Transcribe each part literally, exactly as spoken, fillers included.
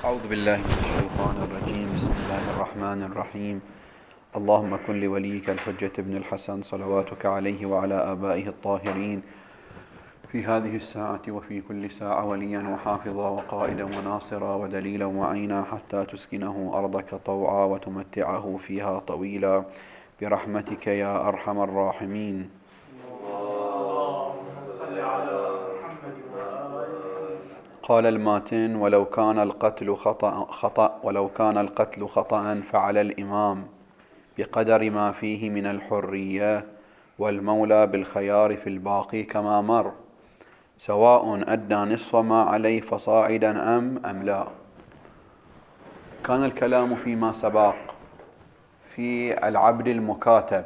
أعوذ بالله من الشيطان الرجيم. بسم الله الرحمن الرحيم. اللهم كن لوليك الحجة ابن الحسن صلواتك عليه وعلى آبائه الطاهرين في هذه الساعة وفي كل ساعة وليا وحافظا وقائدا وناصرا ودليلا وعينا حتى تسكنه أرضك طوعا وتمتعه فيها طويلا برحمتك يا أرحم الراحمين. قال الماتن: ولو كان القتل خطأ, خطأ ولو كان القتل خطأ فعلى الإمام بقدر ما فيه من الحرية والمولى بالخيار في الباقي كما مر، سواء أدى نصف ما عليه فصاعدا أم أم لا. كان الكلام فيما سبق في العبد المكاتب،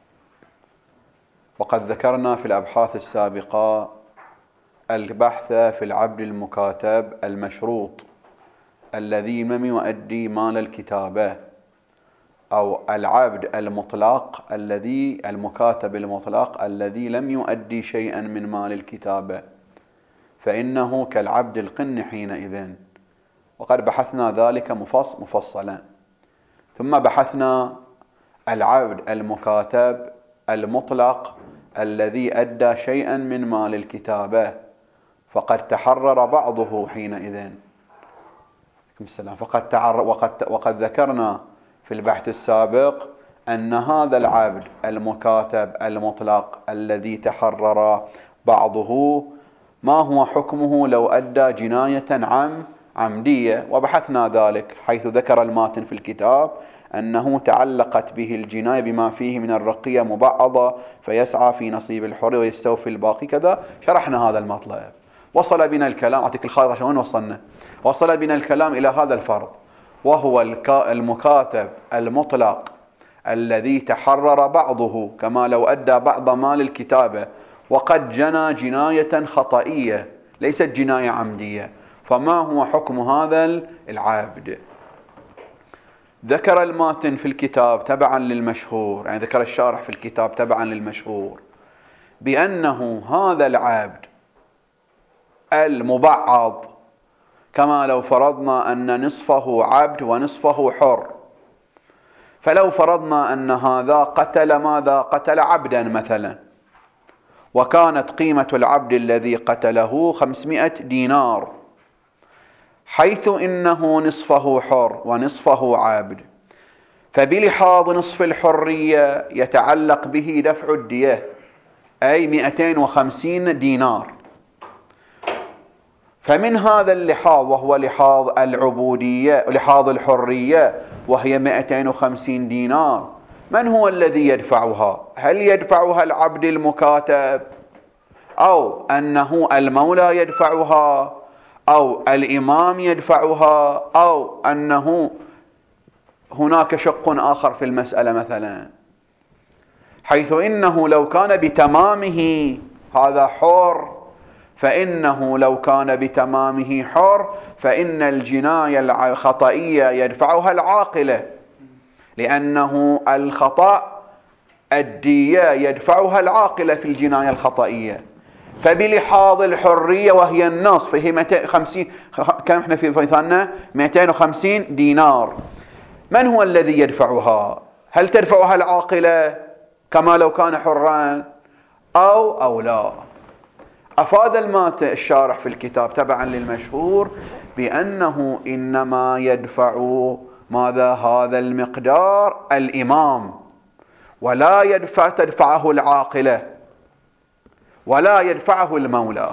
وقد ذكرنا في الأبحاث السابقة البحث في العبد المكاتب المشروط الذي لم يؤدي مال الكتابة، أو العبد المطلق الذي المكاتب المطلق الذي لم يؤدي شيئا من مال الكتابة، فإنه كالعبد القن حينئذ، وقد بحثنا ذلك مفصلا. ثم بحثنا العبد المكاتب المطلق الذي أدى شيئا من مال الكتابة فقد تحرر بعضه حينئذ. فقد تعر وقد, وقد ذكرنا في البحث السابق أن هذا العبد المكاتب المطلق الذي تحرر بعضه ما هو حكمه لو أدى جناية عم عمدية، وبحثنا ذلك حيث ذكر الماتن في الكتاب أنه تعلقت به الجناية بما فيه من الرقية مبعضة فيسعى في نصيب الحر ويستوفي الباقي كذا. شرحنا هذا المطلب، وصل بنا الكلام، أعطيك الخارطة عشان وين وصلنا. وصل بنا الكلام إلى هذا الفرض، وهو المكاتب المطلق الذي تحرر بعضه كما لو أدى بعض مال الكتابة وقد جنى جناية خطئية ليست جناية عمدية، فما هو حكم هذا العبد؟ ذكر الماتن في الكتاب تبعا للمشهور، يعني ذكر الشارح في الكتاب تبعا للمشهور بأنه هذا العبد المبعض كما لو فرضنا أن نصفه عبد ونصفه حر، فلو فرضنا أن هذا قتل ماذا؟ قتل عبدا مثلا، وكانت قيمة العبد الذي قتله خمسمائة دينار، حيث إنه نصفه حر ونصفه عبد، فبلحاظ نصف الحرية يتعلق به دفع الدية أي مئتين وخمسين دينار. فمن هذا اللحاظ وهو لحاظ العبودية لحاظ الحرية وهي مئتين وخمسين دينار، من هو الذي يدفعها؟ هل يدفعها العبد المكاتب، أو أنه المولى يدفعها، أو الإمام يدفعها، أو أنه هناك شق آخر في المسألة مثلا، حيث إنه لو كان بتمامه هذا حر، فإنه لو كان بتمامه حر فإن الجناية الخطئية يدفعها العاقلة، لأنه الخطأ الدية يدفعها العاقلة في الجناية الخطئية. فبلحاظ الحرية وهي النصف فهي مئتين وخمسين، كم احنا في مثالنا مئتين وخمسين دينار، من هو الذي يدفعها؟ هل تدفعها العاقلة كما لو كان حرا أو أو لا؟ أفاد المات الشارح في الكتاب تبعا للمشهور بأنه إنما يدفع ماذا؟ هذا المقدار الإمام، ولا يدفع تدفعه العاقلة، ولا يدفعه المولى.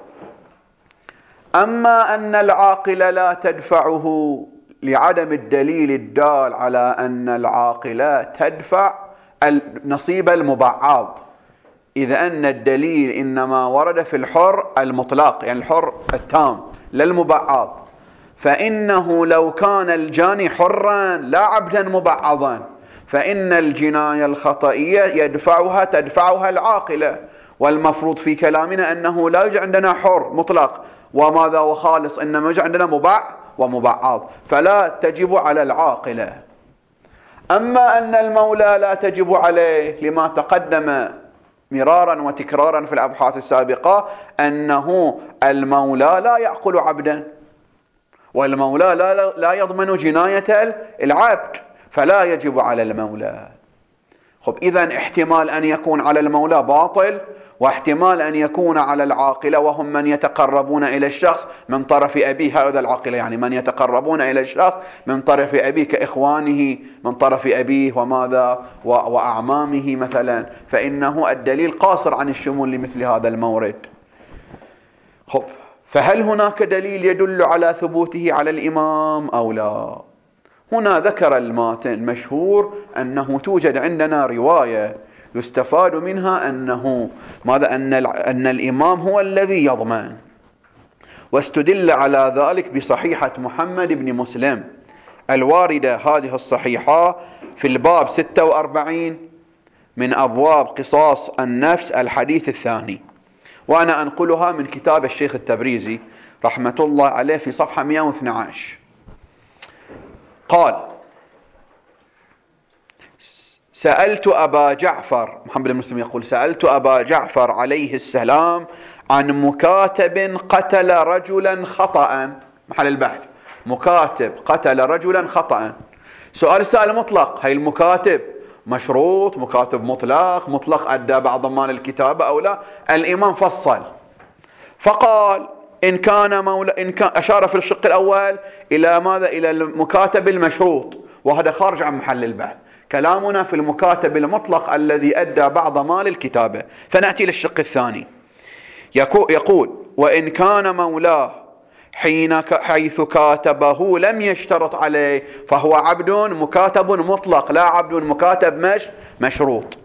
أما أن العاقلة لا تدفعه لعدم الدليل الدال على أن العاقلة تدفع النصيب المبعض، إذ أن الدليل إنما ورد في الحر المطلق، يعني الحر التام لا المبعض، فإنه لو كان الجاني حرا لا عبدا مبعضا فإن الجناية الخطئية يدفعها تدفعها العاقلة، والمفروض في كلامنا أنه لا يوجد عندنا حر مطلق وماذا وخالص، إنما يوجد عندنا مبع ومبعض، فلا تجب على العاقلة. أما أن المولى لا تجب عليه لما تقدم مرارا وتكرارا في الأبحاث السابقة أنه المولى لا يعقل عبدا، والمولى لا, لا يضمن جناية العبد، فلا يجب على المولى. خب إذن احتمال أن يكون على المولى باطل، واحتمال أن يكون على العاقلة، وهم من يتقربون إلى الشخص من طرف أبيه. هذا العاقلة يعني من يتقربون إلى الشخص من طرف أبيه كإخوانه من طرف أبيه وماذا وأعمامه مثلا، فإنه الدليل قاصر عن الشمول لمثل هذا المورد. خب فهل هناك دليل يدل على ثبوته على الإمام أو لا؟ هنا ذكر الماتن المشهور أنه توجد عندنا رواية يستفاد منها أنه ماذا أن, أن الإمام هو الذي يضمن، واستدل على ذلك بصحيحة محمد بن مسلم الواردة هذه الصحيحة في الباب ستة وأربعين من أبواب قصاص النفس الحديث الثاني، وأنا أنقلها من كتاب الشيخ التبريزي رحمة الله عليه في صفحة مئة واثني عشر. قال: سألت أبا جعفر، محمد بن مسلم يقول: سألت أبا جعفر عليه السلام عن مكاتب قتل رجلا خطأ. محل البحث: مكاتب قتل رجلا خطأ. سؤال سائل مطلق، هي المكاتب مشروط، مكاتب مطلق، مطلق أدى بعض ضمان الكتابة أو لا؟ الإمام فصل فقال: إن كان مولى إن كان أشار في الشق الأول إلى ماذا؟ إلى المكاتب المشروط، وهذا خارج عن محل البحث. كلامنا في المكاتب المطلق الذي أدى بعض مال الكتابة. فنأتي للشق الثاني، يقول: وإن كان مولاه حين حيث كاتبه لم يشترط عليه فهو عبد مكاتب مطلق لا عبد مكاتب مش مشروط،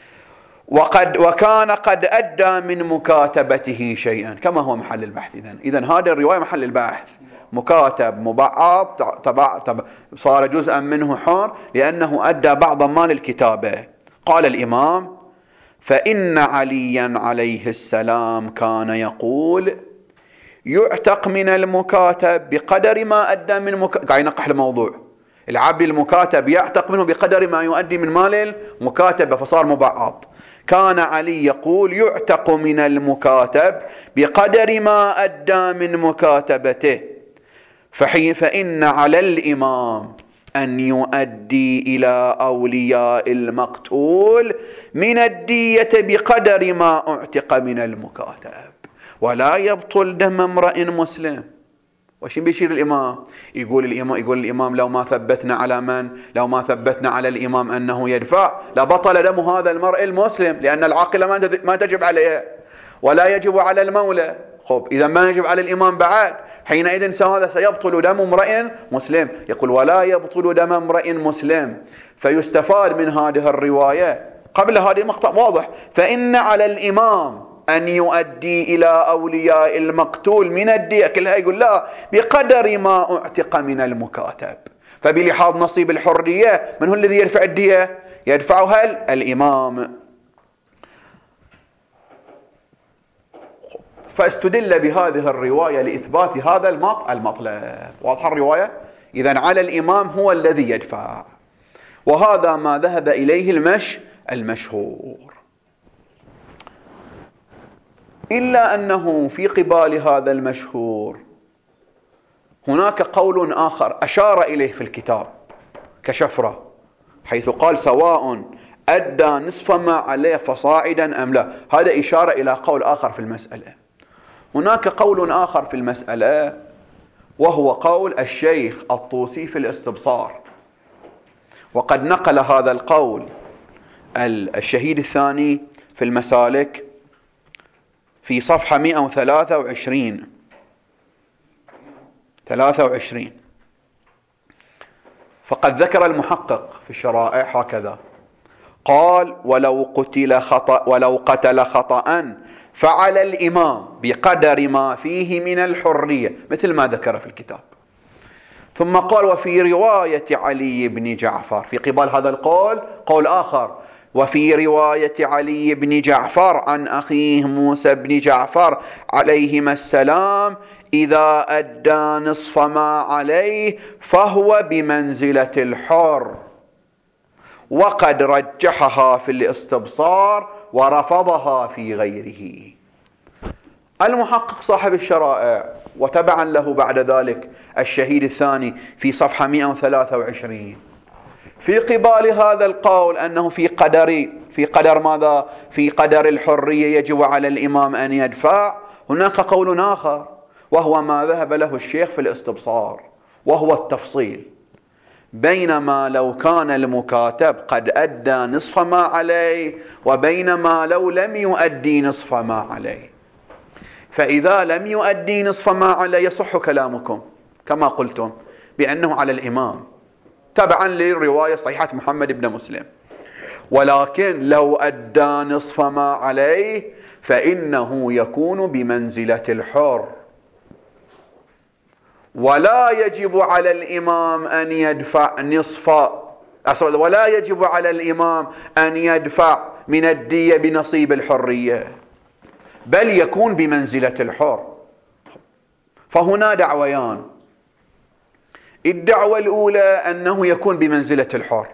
وقد وكان قد أدى من مكاتبته شيئا، كما هو محل البحث. إذن إذن هذه الرواية محل البحث، مكاتب مبعض تبع تبع صار جزءا منه حر لأنه أدى بعض مال الكتابة. قال الإمام: فإن عليا عليه السلام كان يقول: يعتق من المكاتب بقدر ما أدى من مك... قاعد ينقح الموضوع، العبد المكاتب يعتق منه بقدر ما يؤدي من مال المكاتبة، فصار مبعض. كان علي يقول: يعتق من المكاتب بقدر ما أدى من مكاتبته، فحين فإن على الإمام أن يؤدي إلى أولياء المقتول من الدية بقدر ما أعتق من المكاتب، ولا يبطل دم امرئ مسلم. وش بيشير الإمام؟ يقول الإمام يقول الإمام لو ما ثبتنا على من؟ لو ما ثبتنا على الإمام أنه يدفع لبطل دم هذا المرء المسلم، لأن العاقلة ما تجب عليها ولا يجب على المولى. خب إذا ما يجب على الإمام بعد، حينئذ هذا سيبطل دم امرئ مسلم. يقول: ولا يبطل دم امرئ مسلم. فيستفاد من هذه الرواية قبل هذه مقطع واضح: فإن على الإمام أن يؤدي إلى أولياء المقتول من الدية، كلها يقول لا بقدر ما أعتق من المكاتب. فبلحاظ نصيب الحرية من هو الذي يدفع الدية؟ يدفعها الإمام. فاستدل بهذه الرواية لإثبات هذا المطلب. واضحة الرواية؟ إذن على الإمام هو الذي يدفع، وهذا ما ذهب إليه المش المشهور. إلا أنه في قبال هذا المشهور هناك قول آخر أشار إليه في الكتاب كشفرة، حيث قال: سواء أدى نصف ما عليه فصاعدا أم لا. هذا إشارة إلى قول آخر في المسألة. هناك قول آخر في المسألة وهو قول الشيخ الطوسي في الاستبصار، وقد نقل هذا القول الشهيد الثاني في المسالك في صفحة مئة وثلاثة وعشرين ثلاثة وعشرين. فقد ذكر المحقق في الشرائع هكذا قال: ولو قتل خطأ ولو قتل خطأ فعلى الإمام بقدر ما فيه من الحرية، مثل ما ذكر في الكتاب. ثم قال: وفي رواية علي بن جعفر، في قبال هذا القول قول آخر: وفي رواية علي بن جعفر عن أخيه موسى بن جعفر عليهما السلام: إذا أدى نصف ما عليه فهو بمنزلة الحر. وقد رجحها في الاستبصار ورفضها في غيره. المحقق صاحب الشرائع وتبعا له بعد ذلك الشهيد الثاني في صفحة مئة وثلاثة وعشرين. في قبال هذا القول أنه في قدر في قدر ماذا؟ في قدر الحرية يجب على الإمام أن يدفع. هناك قول آخر وهو ما ذهب له الشيخ في الاستبصار، وهو التفصيل، بينما لو كان المكاتب قد أدى نصف ما عليه وبينما لو لم يؤدي نصف ما عليه. فإذا لم يؤدي نصف ما عليه يصح كلامكم كما قلتم بأنه على الإمام تبعا للرواية صحيحة محمد بن مسلم، ولكن لو أدى نصف ما عليه فإنه يكون بمنزلة الحر، ولا يجب على الإمام أن يدفع نصف ولا يجب على الإمام أن يدفع من الدية بنصيب الحرية، بل يكون بمنزلة الحر. فهنا دعويان. الدعوة الأولى أنه يكون بمنزلة الحر،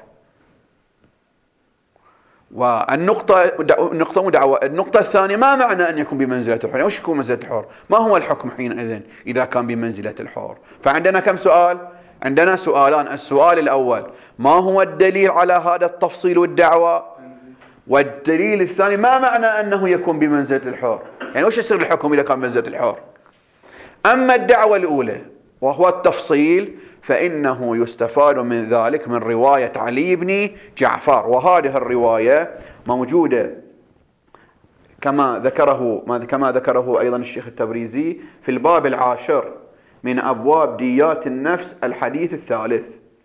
والنقطة النقطة دعوة النقطة الثانية ما معنى أن يكون بمنزلة الحر؟ وش يكون بمنزلة الحر؟ ما هو الحكم حينئذ إذا كان بمنزلة الحر؟ فعندنا كم سؤال؟ عندنا سؤالان. السؤال الأول ما هو الدليل على هذا التفصيل والدعوة؟ والدليل الثاني ما معنى أنه يكون بمنزلة الحر؟ يعني وش يصير الحكم إذا كان بمنزلة الحر؟ أما الدعوة الأولى وهو التفصيل فإنه يستفاد من ذلك من رواية علي بن جعفر، وهذه الرواية موجودة كما ذكره كما ذكره أيضا الشيخ التبريزي في الباب العاشر من أبواب ديات النفس الحديث الثالث.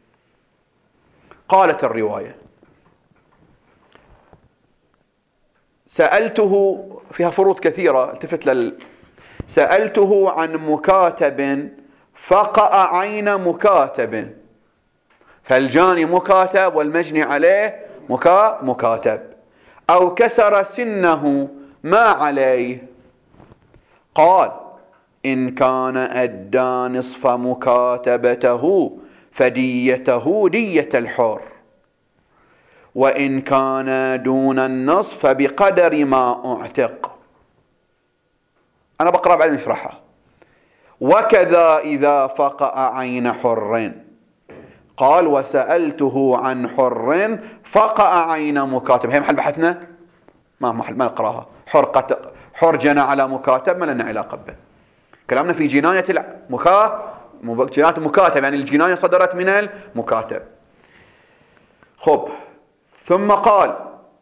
قالت الرواية: سألته، فيها فروض كثيرة، التفت لل سألته عن مكاتب فقأ عين مكاتب، فالجاني مكاتب والمجني عليه مكا مكاتب، أو كسر سنه ما عليه. قال: إن كان أدى نصف مكاتبته فديته دية الحر، وإن كان دون النصف فبقدر ما أعتق. أنا بقرأ بعدين نشرحها. وكذا إذا فقأ عين حر. قال: وسألته عن حر فقأ عين مكاتب. هي محل بحثنا؟ ما محل ما نقراها. حر قت... حر جنى على مكاتب ما لنا علاقة به. كلامنا في جناية المكا جناية المكاتب، يعني الجناية صدرت من المكاتب. خب، ثم قال: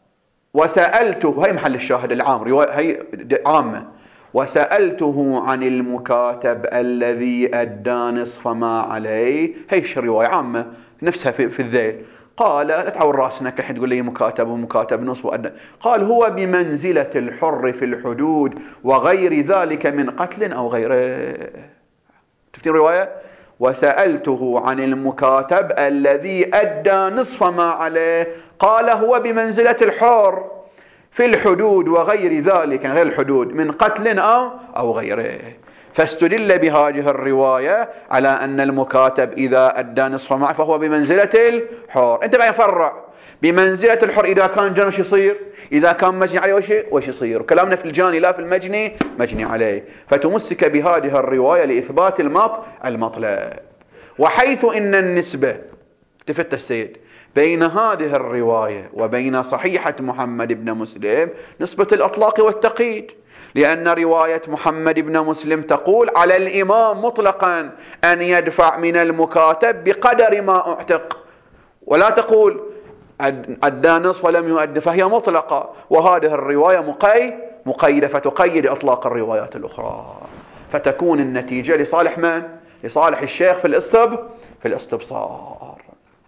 وسألته، هي محل الشاهد العام، رواية هي عامة. وسألته عن المكاتب الذي أدى نصف ما عليه. هيش رواية عامة نفسها في, في الذيل. قال: لا تعور راسنا كحين تقول لي مكاتب ومكاتب نصف وأدى. قال: هو بمنزلة الحر في الحدود وغير ذلك من قتل أو غيره. تفتين رواية؟ وسألته عن المكاتب الذي أدى نصف ما عليه. قال: هو بمنزلة الحر في الحدود وغير ذلك، غير الحدود، من قتل أو أو غيره. فاستدل بهذه الرواية على أن المكاتب إذا أدى نصف ما فهو بمنزلة الحر. أنت بقى يفرع بمنزلة الحر إذا كان جنى وش يصير؟ إذا كان مجني عليه وش وش يصير؟ كلامنا في الجاني لا في المجني مجني عليه. فتمسك بهذه الرواية لإثبات المط المطلب. وحيث إن النسبة، التفت السيد، بين هذه الرواية وبين صحيحة محمد بن مسلم نسبة الأطلاق والتقييد، لأن رواية محمد بن مسلم تقول على الإمام مطلقا أن يدفع من المكاتب بقدر ما أعتق، ولا تقول أدى نصف ولم يؤد، فهي مطلقة. وهذه الرواية مقيد مقيدة فتقيد إطلاق الروايات الأخرى، فتكون النتيجة لصالح من؟ لصالح الشيخ في الاستب في الاستبصار.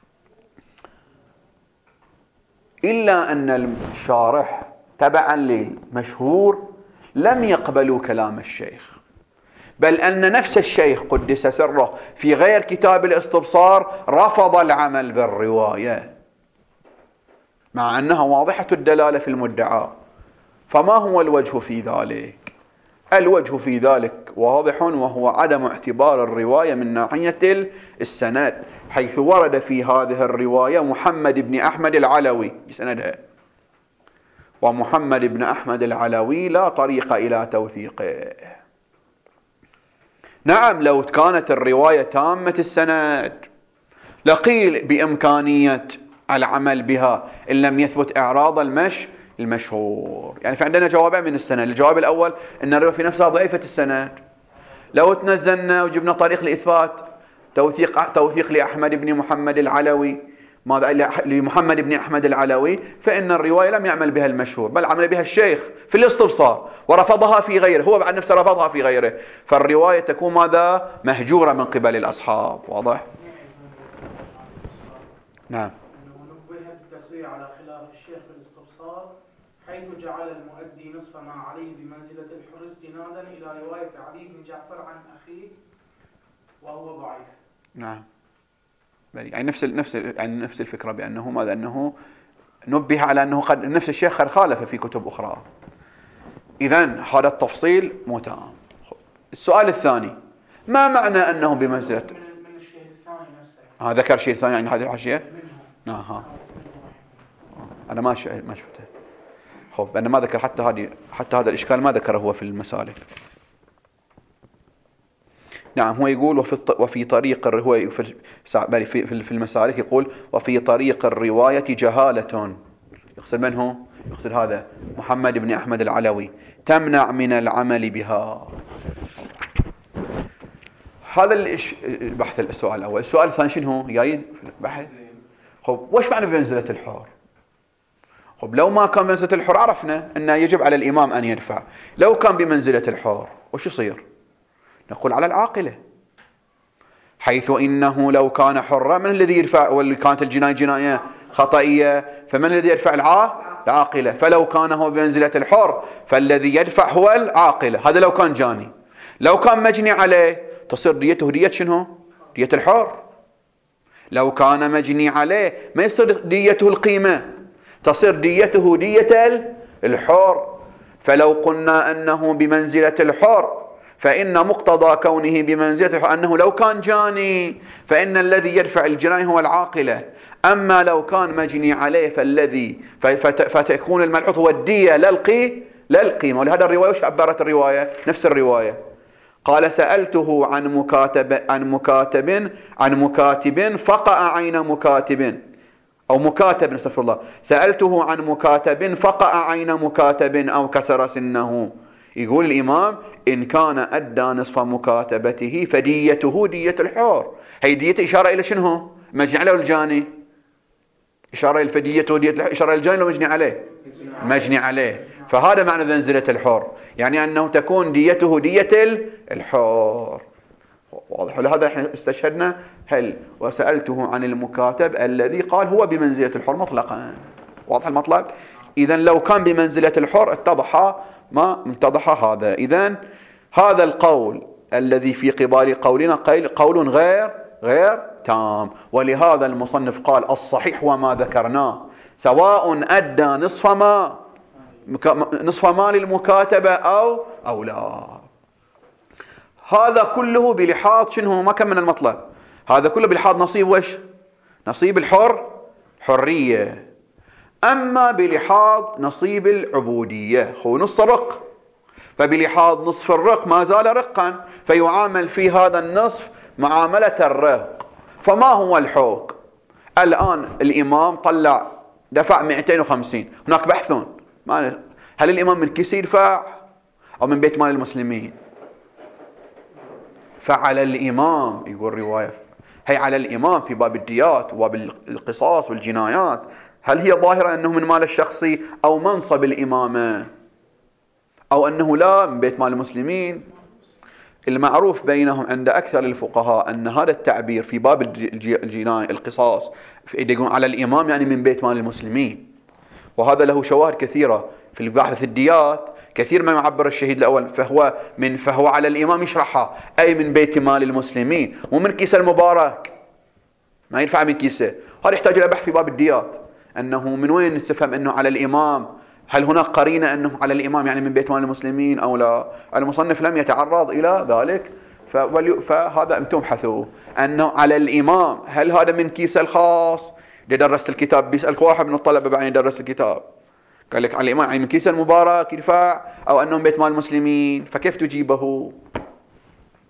إلا أن الشارح تبعا للمشهور لم يقبلوا كلام الشيخ، بل أن نفس الشيخ قدس سره في غير كتاب الاستبصار رفض العمل بالرواية مع أنها واضحة الدلالة في المدعى. فما هو الوجه في ذلك؟ الوجه في ذلك واضح، وهو عدم اعتبار الرواية من ناحية السند، حيث ورد في هذه الرواية محمد بن أحمد العلوي بسندها، ومحمد بن أحمد العلوي لا طريق إلى توثيقه. نعم لو كانت الرواية تامة السند لقيل بإمكانية العمل بها إن لم يثبت إعراض المش المشهور. يعني في عندنا جوابين من السند. الجواب الأول أن الرواية في نفسها ضعيفة السند، لو تنزلنا وجبنا طريق لإثبات توثيق توثيق لأحمد بن محمد العلوي ماذا لمحمد بن أحمد العلوي، فإن الرواية لم يعمل بها المشهور بل عمل بها الشيخ في الاستبصار ورفضها في غيره، هو بعد نفسه رفضها في غيره، فالرواية تكون ماذا مهجورة من قبل الأصحاب. واضح؟ نعم. نبه بالتسوية على خلاف الشيخ في الاستبصار حيث جعل المؤدي نصف ما عليه بمنزلة الحر استنادا إلى رواية علي بن جعفر عن أخيه وهو ضعيف. نعم. يعني نفس نفس يعني نفس الفكرة بأنه ماذا أنه نبه على أنه قد نفس الشيخ قد خالف في كتب أخرى. إذن هذا التفصيل مو تام. السؤال الثاني، ما معنى أنه بمنزلة من الشيخ الثاني نفسه؟ ها ذكر شيء ثاني يعني هذه الحاشية؟ نعم. ها أنا ما ما شفته. خب أنا ما ذكر حتى هذه حتى هذا الإشكال ما ذكره هو في المسالك. نعم هو يقول وفي وفي طريق الرواية في في المسالك يقول وفي طريق الرواية جهالة، يقصد من هو؟ يقصد هذا محمد بن أحمد العلوي، تمنع من العمل بها. هذا البحث السؤال الأول. السؤال الثاني شنو هو؟ جايين في البحث. خب وش معنى بمنزلة الحر؟ خب لو ما كان بمنزلة الحر عرفنا أنه يجب على الإمام أن يدفع. لو كان بمنزلة الحر وش يصير؟ نقول على العاقلة، حيث إنه لو كان حرا من الذي يدفع؟ واللي كانت الجناية جناية خطئية فمن الذي يدفع؟ العاقلة. فلو كان هو بمنزلة الحر فالذي يدفع هو العاقلة. هذا لو كان جاني. لو كان مجني عليه تصير ديته دية شنو؟ دية الحر. لو كان مجني عليه ما يصير ديته القيمة، تصير ديته دية الحر. فلو قلنا أنه بمنزلة الحر فإن مقتضى كونه بمنزلة الحر أنه لو كان جاني فإن الذي يدفع الجناية هو العاقلة. أما لو كان مجني عليه فالذي فتكون الملحوظ هو الدية للقي للقيمة. ولهذا الرواية وش عبرت الرواية؟ نفس الرواية قال سألته عن مكاتب عن مكاتب عن مكاتب فقع عين مكاتب أو مكاتب استغفر الله سألته عن مكاتب فقع عين مكاتب أو كسر سنه. يقول الإمام إن كان أدى نصف مكاتبته فديته دية الحر. هي دية إشارة إلى شنو؟ مجني عليه والجاني؟ إشارة إلى فديته دية إشارة إلى الجاني لو مجني عليه؟ مجني عليه. فهذا معنى منزلة الحر، يعني أنه تكون ديته دية الحر. واضح؟ لهذا احنا استشهدنا هل وسألته عن المكاتب الذي قال هو بمنزلة الحر مطلقا. واضح المطلب؟ إذن لو كان بمنزلة الحر اتضح ما اتضح هذا. إذن هذا القول الذي في قبال قولنا قول غير غير تام، ولهذا المصنف قال الصحيح وما ذكرناه سواء أدى نصف ما نصف ما للمكاتبة أو أو لا. هذا كله بلحاظ شنو؟ ما كان من المطلب. هذا كله بلحاظ نصيب وش؟ نصيب الحر حرية. أما بلحاظ نصيب العبودية هو نص رق، فبلحاظ نصف الرق ما زال رقا فيعامل في هذا النصف معاملة الرق. فما هو الحق؟ الآن الإمام طلع دفع مئتين وخمسين، هناك بحثون هل الإمام من كيسه يدفع أو من بيت مال المسلمين؟ فعلى الإمام يقول رواية هي على الإمام في باب الديات وباب القصاص والجنايات هل هي ظاهرة أنه من مال الشخصي أو منصب الإمامة أو أنه لا من بيت مال المسلمين. المعروف بينهم عند أكثر الفقهاء أن هذا التعبير في باب الجناية القصاص يقولون على الإمام يعني من بيت مال المسلمين، وهذا له شواهد كثيرة في البحث الديات. كثير ما يعبر الشهيد الأول فهو من فهو على الإمام يشرحها أي من بيت مال المسلمين ومن كيس المبارك ما ينفع من كيسه. هذا يحتاج إلى بحث في باب الديات أنه من وين نستفهم أنه على الإمام، هل هناك قرينة أنه على الإمام يعني من بيت مال المسلمين أو لا. المصنف لم يتعرض إلى ذلك فهذا أنتم بحثوا أنه على الإمام هل هذا من كيس الخاص. درست الكتاب بيسألك واحد من الطلبة بعد يدرس الكتاب قال لك على الإمام يعني من كيس المبارك يدفع أو أنه من بيت مال المسلمين، فكيف تجيبه؟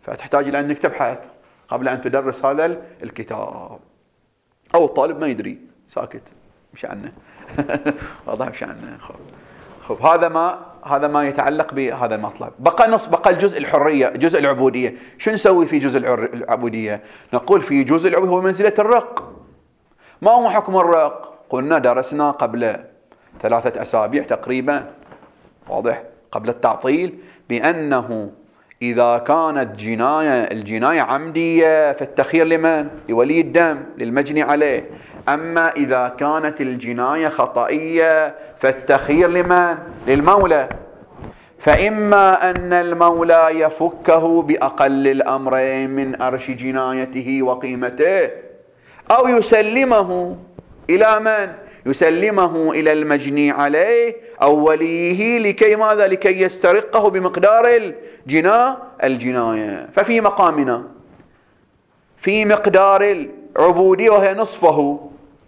فتحتاج إلى أنك تبحث قبل أن تدرس هذا الكتاب، أو الطالب ما يدري ساكت مش عنه واضح مش عنه. خب هذا ما هذا ما يتعلق بهذا المطلب. بقى نص بقى الجزء الحرية، جزء العبودية. شو نسوي في جزء العبودية؟ نقول في جزء العبودية هو منزلة الرق. ما هو حكم الرق؟ قلنا درسنا قبل ثلاثة أسابيع تقريبا، واضح، قبل التعطيل، بأنه إذا كانت جناية الجناية عمدية فالتخيير لمن؟ لولي الدم، للمجني عليه. أما إذا كانت الجناية خطئية فالتخيير لمن؟ للمولى. فإما أن المولى يفكه بأقل الأمرين من أرش جنايته وقيمته، أو يسلمه إلى من؟ يسلمه إلى المجني عليه أو وليه لكي ماذا؟ لكي يسترقه بمقدار الجناية الجناية. ففي مقامنا في مقدار العبودية وهي نصفه،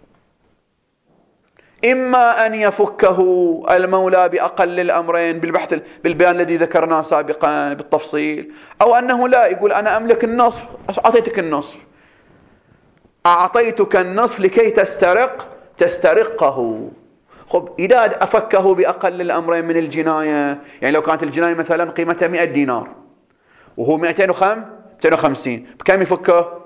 إما أن يفكه المولى بأقل الأمرين بالبحث بالبيان الذي ذكرناه سابقا بالتفصيل، أو أنه لا، يقول أنا أملك النصف، أعطيتك النصف، أعطيتك النصف لكي تسترق تسترقه. خب إذا أفكه بأقل الأمرين من الجناية، يعني لو كانت الجناية مثلا قيمتها مئة دينار وهو مئتين وخمسين، بكم يفكه؟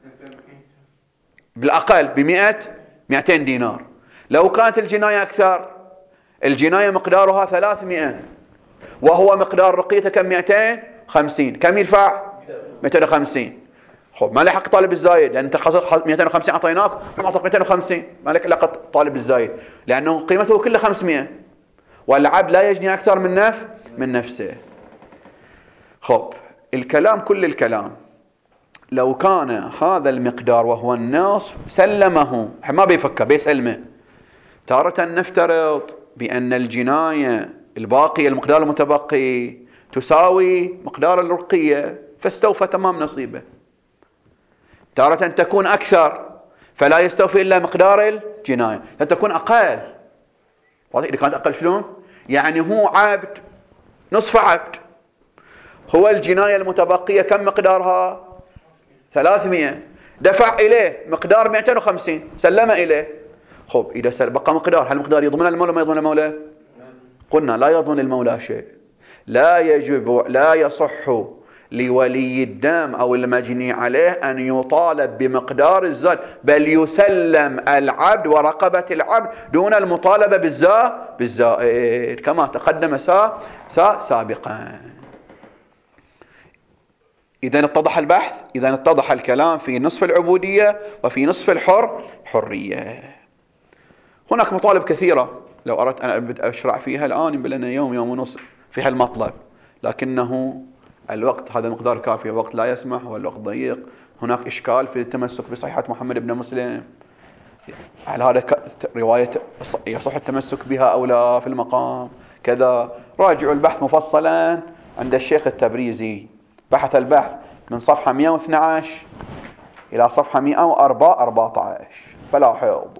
بالأقل بمئة مئتين دينار. لو كانت الجناية أكثر، الجناية مقدارها ثلاثمئة وهو مقدار رقيته كم؟ مئتين وخمسين، كم يدفع؟ مئتين وخمسين. خب ما لحق طالب الزايد، لأن أنت خسرت مئتين وخمسين أعطيناك ومعطيك مئتين وخمسين، ما لك علاقة طالب الزايد، لأنه قيمته كلها خمسمئة، والعبد لا يجني أكثر من نف من نفسه. خب الكلام كل الكلام لو كان هذا المقدار وهو النصف سلمه، ما بيفكر بيسلمه. تارة نفترض بأن الجناية الباقية المقدار المتبقي تساوي مقدار الرقية فاستوفى تمام نصيبه. تارة تكون أكثر فلا يستوفي إلا مقدار الجناية، فتكون أقل. إذا كانت أقل شلون؟ يعني هو عبد، نصف عبد، هو الجناية المتبقية كم مقدارها؟ ثلاثمئة، دفع إليه مقدار مئتين وخمسين، سلم إليه. خب إذا بقى مقدار، هل المقدار يضمن المولى ما يضمن المولى؟ قلنا لا يضمن المولى شيء. لا يجب لا يصح لولي الدم أو المجني عليه أن يطالب بمقدار الزاد، بل يسلم العبد ورقبة العبد دون المطالبة بالزائد بالزائد كما تقدم سا سا سابقا. إذا اتضح البحث، إذا اتضح الكلام في نصف العبودية وفي نصف الحر حرية. هناك مطالب كثيرة لو أردت أن أشرع فيها الآن يمكن لنا يوم يوم ونصف في هالمطلب، لكنه الوقت هذا مقدار كافي، الوقت لا يسمح والوقت ضيق. هناك إشكال في التمسك بصحيحة محمد بن مسلم، هل هذا رواية يصح التمسك بها أو لا في المقام كذا؟ راجعوا البحث مفصلا عند الشيخ التبريزي، بحث البحث من صفحة مئة واثني عشر إلى صفحة مئة وأربعة عشر، فلا حيض،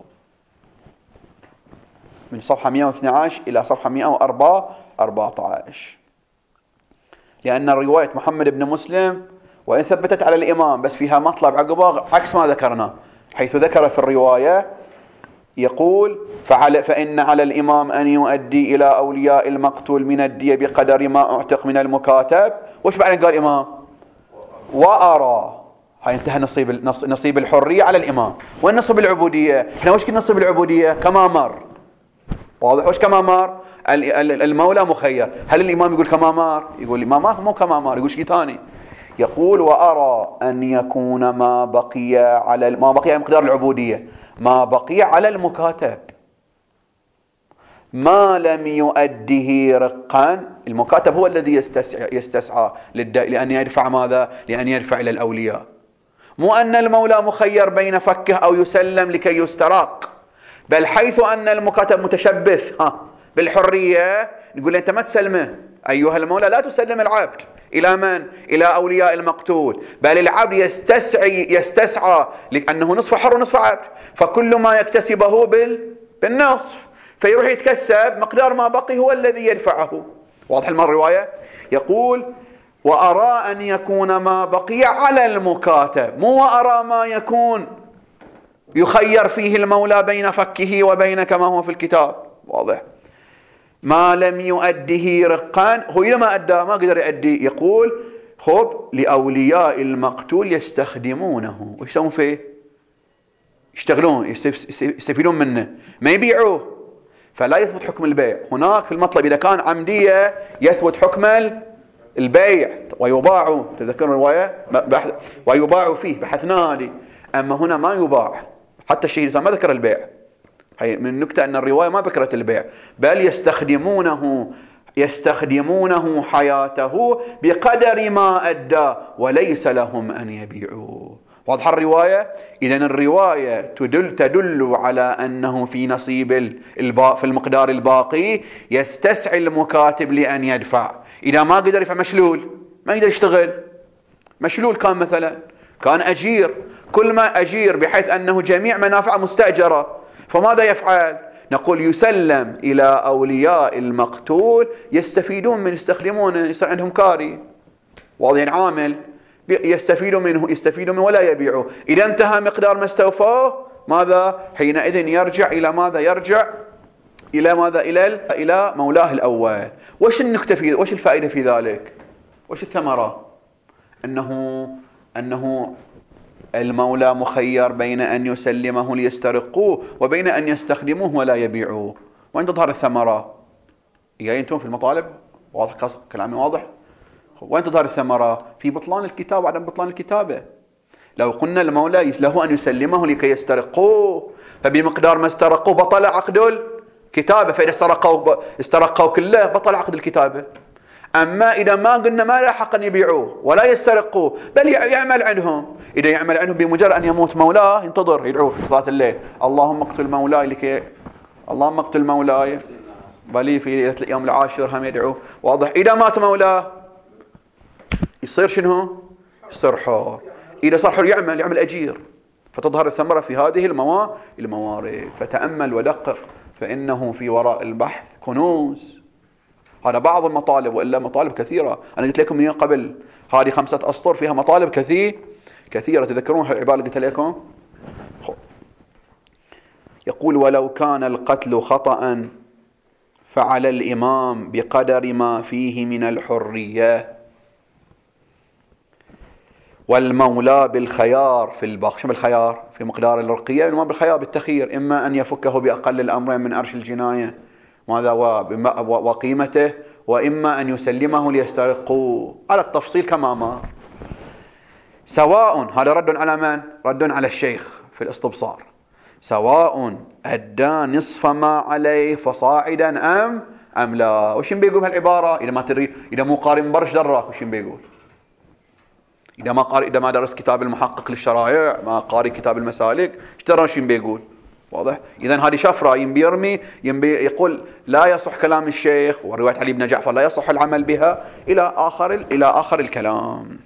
من صفحة مئة واثني عشر إلى صفحة مئة وأربعة عشر. لأن رواية محمد بن مسلم وإن ثبتت على الإمام بس فيها مطلب عقبه عكس ما ذكرنا، حيث ذكر في الرواية يقول فعل فإن على الإمام أن يؤدي إلى أولياء المقتول من الدية بقدر ما أعتق من المكاتب. وش بعد قال الإمام؟ وأرى. هاي انتهى نصيب نصيب الحرية على الإمام. والنصب العبودية، احنا وش كنا نصيب العبودية؟ كما مر، واضح؟ وش كما مر؟ المولى مخير. هل الإمام يقول كما مر؟ يقول الإمام مو كما مر، يقول شيء ثاني. يقول وأرى أن يكون ما بقي على ما بقي على مقدار العبودية، ما بقي على المكاتب ما لم يؤديه رقا. المكاتب هو الذي يستسعى, يستسعى لأن يدفع ماذا؟ لأن يدفع إلى الأولياء. مو أن المولى مخير بين فكه أو يسلم لكي يستراق، بل حيث أن المكاتب متشبث ها بالحرية نقول أنت ما تسلمه أيها المولى، لا تسلم العبد إلى من؟ إلى أولياء المقتول، بل العبد يستسعي يستسعى لأنه نصف حر ونصف عبد، فكل ما يكتسبه بالنصف، فيروح يتكسب مقدار ما بقي هو الذي يدفعه. واضح المرة الرواية؟ يقول وأرى أن يكون ما بقي على المكاتب، مو وأرى ما يكون يخير فيه المولى بين فكه وبين كما هو في الكتاب. واضح؟ ما لم يؤده رقا، هو إذا ما أدى ما قدر يؤدي، يقول خب لأولياء المقتول يستخدمونه، وش يسوون فيه؟ يشتغلون، يستفيدون منه، ما يبيعوه، فلا يثبت حكم البيع. هناك في المطلب إذا كان عمدية يثبت حكم البيع ويباع، تذكرون الرواية ويباع فيه، بحثنا هذه. أما هنا ما يباع، حتى الشيخ ما ذكر البيع، من النكتة أن الرواية ما ذكرت البيع، بل يستخدمونه يستخدمونه حياته بقدر ما أدى وليس لهم أن يبيعوه. واضح الرواية؟ إذن الرواية تدل تدل على أنه في نصيب الباء في المقدار الباقي يستسعي المكاتب لأن يدفع. إذا ما قدر يدفع مشلول، ما يقدر يشتغل. مشلول كان مثلا، كان أجير، كل ما أجير بحيث أنه جميع منافع مستأجرة، فماذا يفعل؟ نقول يسلم إلى أولياء المقتول يستفيدون من يستخدمونه، يصير عندهم كاري، واضح؟ عامل يستفيدوا منه يستفيدوا منه ولا يبيعوه. إذا انتهى مقدار ما استوفاه، ماذا؟ حينئذ يرجع إلى ماذا؟ يرجع إلى ماذا؟ إلى إلى مولاه الأول. وش النكتة في وش الفائدة في ذلك؟ وش الثمرة؟ أنه أنه المولى مخير بين أن يسلمه ليسترقوه وبين أن يستخدموه ولا يبيعوه. وين تظهر الثمرة؟ جايين انتم في المطالب؟ واضح كلامي واضح؟ وين تظهر الثمرة؟ في بطلان الكتاب وعدم بطلان الكتابة. لو قلنا المولى له أن يسلمه لكي يسترقوه، فبمقدار ما استرقوه بطل عقد الكتابة، فإذا استرقوا استرقوا كله بطل عقد الكتابة. أما إذا ما قلنا ما له حق أن يبيعوه ولا يسترقوه، بل يعمل عنهم، إذا يعمل عنهم بمجرد أن يموت مولاه ينتظر يدعوه في صلاة الليل، اللهم اقتل مولاي لكي اللهم اقتل مولاي بلي في اليوم العاشر هم يدعوه. واضح؟ إذا مات مولاه يصير شنو؟ يصير حر. إذا صار حر يعمل يعمل أجير، فتظهر الثمرة في هذه الموارد. فتأمل ودقق، فإنه في وراء البحث كنوز. هذا بعض المطالب، وإلا مطالب كثيرة. أنا قلت لكم من قبل هذه خمسة أسطر فيها مطالب كثير كثيرة. تذكرون العبارة اللي قلت لكم؟ يقول ولو كان القتل خطأ فعلى الإمام بقدر ما فيه من الحرية، والمولى بالخيار في الباقي. شو بالخيار؟ في مقدار الرقية، والمولى بالخيار بالتخيير، إما أن يفكه بأقل الأمرين من أرش الجناية ماذا وقيمته، وإما أن يسلمه ليسترقوه، على التفصيل كما ما. سواء، هذا رد على من؟ رد على الشيخ في الاستبصار. سواء أدى نصف ما عليه فصاعدا أم أم لا. وش بيقول بهالعبارة؟ إذا ما تريد، إذا مو قارئ مبرش دراك، وش بيقول؟ إذا ما قارئ، إذا ما درس كتاب المحقق للشرائع، ما قارئ كتاب المسالك، ايش ترى شو بيقول؟ واضح؟ إذن هذه شفرة. ينبي يرمي ينبي يقول لا يصح كلام الشيخ، ورواية علي بن جعفر لا يصح العمل بها، إلى آخر إلى آخر الكلام.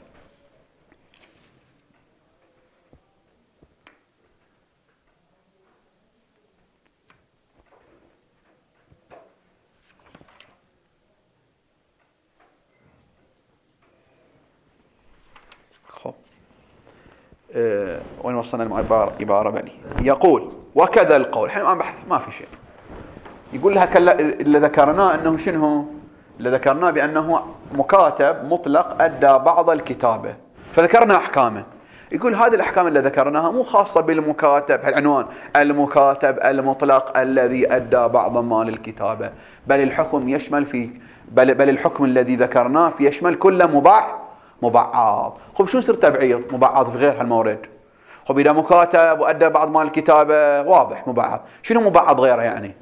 خب أه وين وصلنا المعبارة؟ عبارة بني يقول وكذا القول. الحين الآن بحث ما في شيء. يقول لها كلا اللي ذكرناه أنه شنو؟ اللي ذكرناه بأنه مكاتب مطلق أدى بعض الكتابة، فذكرنا أحكامه. يقول هذه الأحكام اللي ذكرناها مو خاصة بالمكاتب، هالعنوان المكاتب المطلق الذي أدى بعض مال الكتابة، بل الحكم يشمل في بل, بل الحكم الذي ذكرناه في يشمل كل مباح مبعض. خب شو يصير تبعيض مبعض في غير هالمورد؟ خب إذا مكاتب وأدى بعض مال الكتابة واضح مبعض، شنو مبعض غيره يعني؟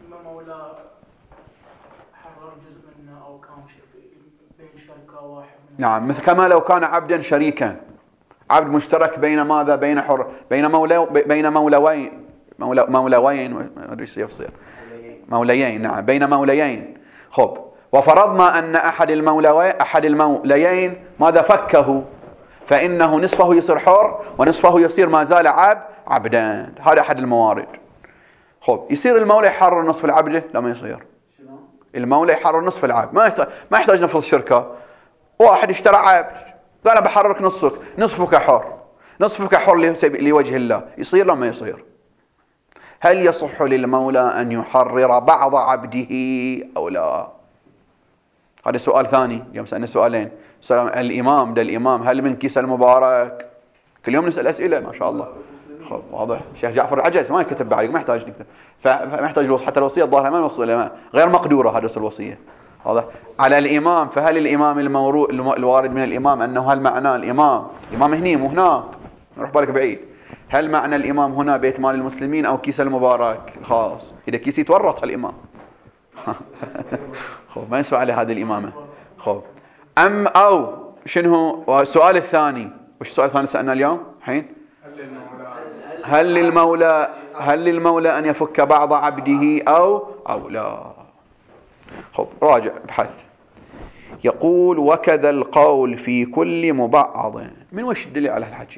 نعم، مثل كما لو كان عبدا شريكا، عبد مشترك بين ماذا؟ بين حر بين مولى بين مولوين مولى مولوين ما ادري ايش يفصل موليين. نعم، بين موليين. خب وفرضنا ان احد المولوين احد الموليين ماذا؟ فكه، فانه نصفه يصير حر ونصفه يصير ما زال عبد عبدان. هذا احد الموارد. خب يصير المولى يحرر نصف العبد؟ لا ما يصير. المولى يحرر نصف العبد، ما يحتاج ما يحتاج نفرض الشركه. واحد اشترى عبد قال بحررك نصك، نصفك حر، نصفك حر لوجه الله، يصير لما يصير؟ هل يصح للمولى أن يحرر بعض عبده أو لا؟ هذا سؤال ثاني. اليوم سألنا سؤالين. سلام الإمام ده الإمام هل من كيس المبارك؟ كل يوم نسأل أسئلة ما شاء الله. خب واضح. الشيخ جعفر عجز ما يكتب عليك، ما يحتاج نكتب، فمحتاج الوصية، حتى الوصية الظاهرة ما نوصل غير مقدورة هذا الوصية. واضح. على الإمام، فهل الإمام المورو الوارد من الإمام أنه هل معناه الإمام الإمام هني مو هناك، نروح بالك بعيد، هل معنى الإمام هنا بيت مال المسلمين أو كيس المبارك خاص؟ إذا كيس يتورط الإمام خب ما يسوى على هذه الإمامة. خب أم أو شنو السؤال الثاني؟ وش السؤال الثاني سألنا اليوم حين؟ هل للمولى هل للمولى أن يفك بعض عبده أو أو لا؟ خب راجع ابحث. يقول وكذا القول في كل مبعض. من وش الدليل على الحكي؟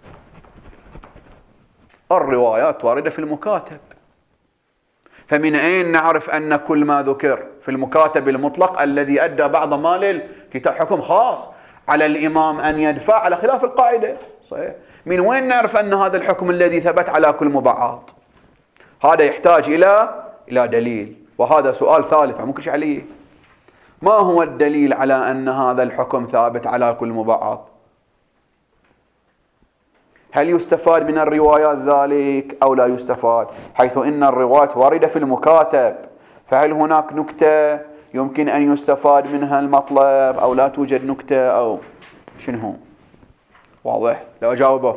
الروايات واردة في المكاتب، فمن أين نعرف أن كل ما ذكر في المكاتب المطلق الذي أدى بعض مال الكتاب حكم خاص على الإمام أن يدفع على خلاف القاعدة؟ صحيح. من وين نعرف أن هذا الحكم الذي ثبت على كل مبعض؟ هذا يحتاج إلى إلى دليل، وهذا سؤال ثالث ممكن شيء عليه. ما هو الدليل على أن هذا الحكم ثابت على كل مبعض؟ هل يستفاد من الروايات ذلك أو لا يستفاد؟ حيث إن الروايات واردة في المكاتب، فهل هناك نكتة يمكن أن يستفاد منها المطلب أو لا توجد نكتة أو شنو؟ واضح؟ لو أجاوبه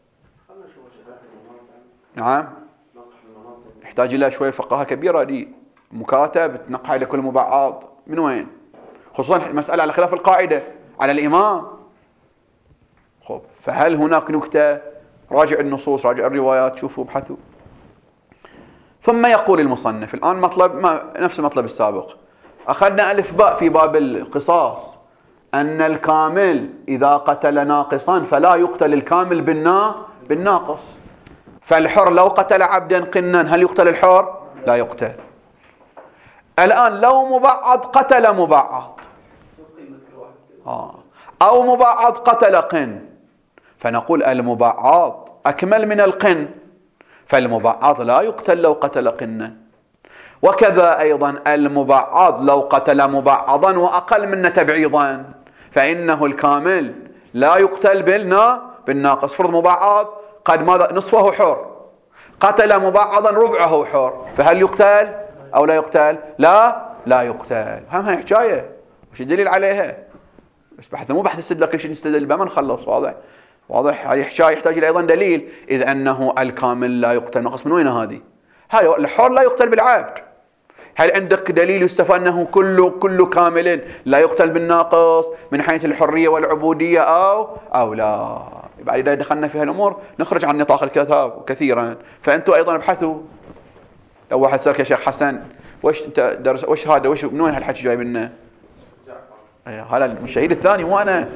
نعم يحتاج إلى شوية فقاهة كبيرة. دي مكاتب تنقح إلى كل مبعض من وين؟ خصوصا المسألة على خلاف القاعدة على الإمام. خب فهل هناك نكتة؟ راجع النصوص، راجع الروايات، شوفوا ابحثوا. ثم يقول المصنف الآن مطلب ما نفس المطلب السابق. أخذنا ألف باء في باب القصاص أن الكامل إذا قتل ناقصا فلا يقتل الكامل بالنا بالناقص. فالحر لو قتل عبدا قنا هل يقتل الحر؟ لا يقتل. الآن لو مبعض قتل مبعض آه. أو مبعض قتل قن، فنقول المبعض أكمل من القن، فالمبعض لا يقتل لو قتل قنا. وكذا أيضا المبعض لو قتل مبعضا وأقل من تبعيضا فإنه الكامل لا يقتل بالنا بالناقص. فرض مبعض قد ماذا نصفه حر، قتل مبعضا ربعه حر، فهل يقتل أو لا يقتل؟ لا لا يقتل. هم هاي حكاية وش الدليل عليها؟ بس بحث مو بحث استدلال كل شيء نستدل به ما نخلص. واضح واضح. هذه حكاية يحتاج إلى أيضا دليل. إذ أنه الكامل لا يقتل ناقص من وين هذه؟ هاي الحر لا يقتل بالعبد. هل عندك دليل يستفاد أنه كل كل كامل لا يقتل بالناقص من حيث الحرية والعبودية أو أو لا؟ بعد إذا دخلنا في هالأمور نخرج عن نطاق الكتاب كثيرا. فأنتوا أيضا ابحثوا. لو واحد سألك يا شيخ حسن وش أنت درس وش هذا وش من وين هالحكي جايب لنا؟ هذا الشهيد الثاني مو أنا.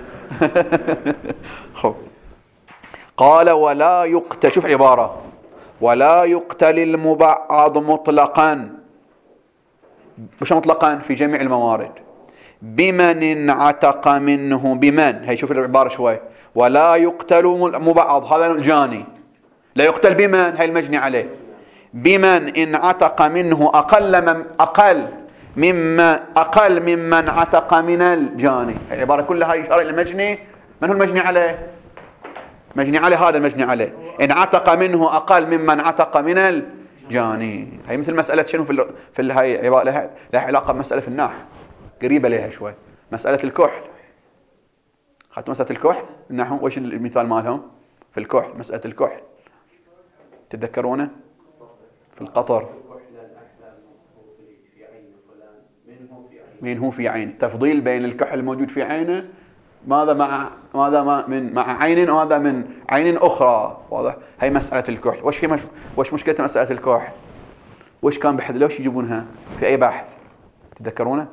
خب قال ولا يقتل، شوف عبارة، ولا يقتل المبعض مطلقا. مش مطلقا في جميع الموارد. بمن انعتق منه، بمن، هي شوف العبارة شوي، ولا يقتل مبعض هذا الجاني، لا يقتل بمن، هي المجني عليه، بمن انعتق منه أقل من أقل مما أقل ممن عتق من الجاني. العبارة كلها إشارة إلى المجني. من هو المجني عليه؟ مجني عليه هذا المجني عليه، إن عتق منه أقل ممن عتق من الجاني. هي مثل مسألة شنو في ال... في ال... هاي عبارة لها... لها علاقة بمسألة في الناح قريبة لها شوي، مسألة الكحل. أخذت مسألة الكحل النحو، وش المثال مالهم في الكحل؟ مسألة الكحل تتذكرونه في القطر، مين هو في عين، تفضيل بين الكحل الموجود في عينه ماذا مع ماذا ما من مع عين وهذا من عين أخرى. واضح. هي مسألة الكحل. وش في مش... وش مشكلة مسألة الكحل؟ وش كان بحث لوش يجيبونها في أي بحث تتذكرونه؟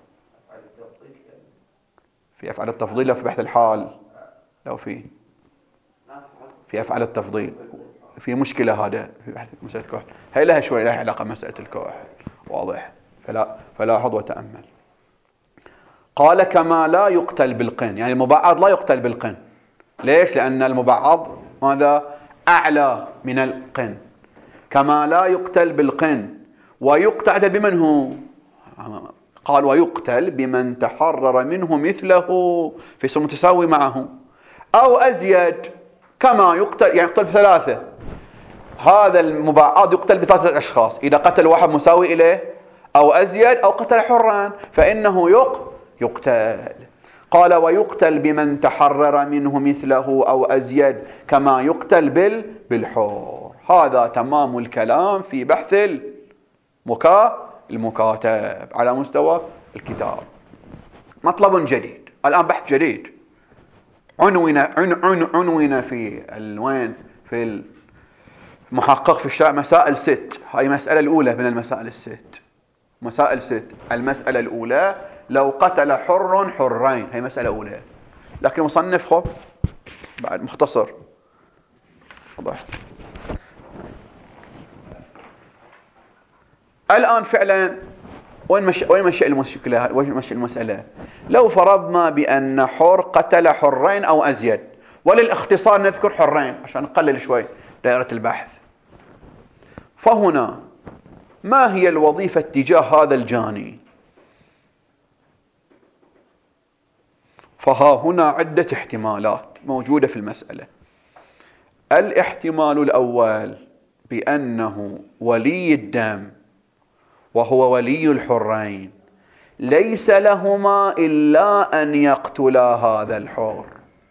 في أفعال التفضيل لو في بحث الحال، لو في في أفعال التفضيل في مشكلة هذا في بحث مسألة الكحل. هي لها شوي لها علاقة مسألة الكحل. واضح. فلا فلاحظ وتأمل. قال كما لا يقتل بالقن، يعني المبعض لا يقتل بالقن. ليش؟ لأن المبعض ماذا؟ أعلى من القن. كما لا يقتل بالقن ويقتل بمن هو؟ قال ويقتل بمن تحرر منه مثله في صورة متساوي معه أو أزيد. كما يقتل يعني يقتل بثلاثة، هذا المبعض يقتل بثلاثة أشخاص، إذا قتل واحد مساوي إليه أو أزيد أو قتل حرا فإنه يق يقتل. قال ويقتل بمن تحرر منه مثله أو أزيد كما يقتل بال بالحر. هذا تمام الكلام في بحث المكا المكاتب على مستوى الكتاب. مطلب جديد الآن، بحث جديد عنون عن عنون في الوين في المحقق في الشرع مسائل ست. هاي المسألة الأولى من المسائل الست. مسائل ست. المسألة الأولى لو قتل حر حرين، هي مسألة أولى، لكن مصنف خب بعد مختصر واضح. الآن فعلا وين مش وين مشي المشكلة؟ وين مشي المسألة؟ لو فرضنا بأن حر قتل حرين أو أزيد، وللاختصار نذكر حرين عشان نقلل شوي دائرة البحث. فهنا ما هي الوظيفة تجاه هذا الجاني؟ فها هنا عدة احتمالات موجودة في المسألة. الاحتمال الأول بأنه ولي الدم وهو ولي الحرين ليس لهما إلا أن يقتلا هذا الحر،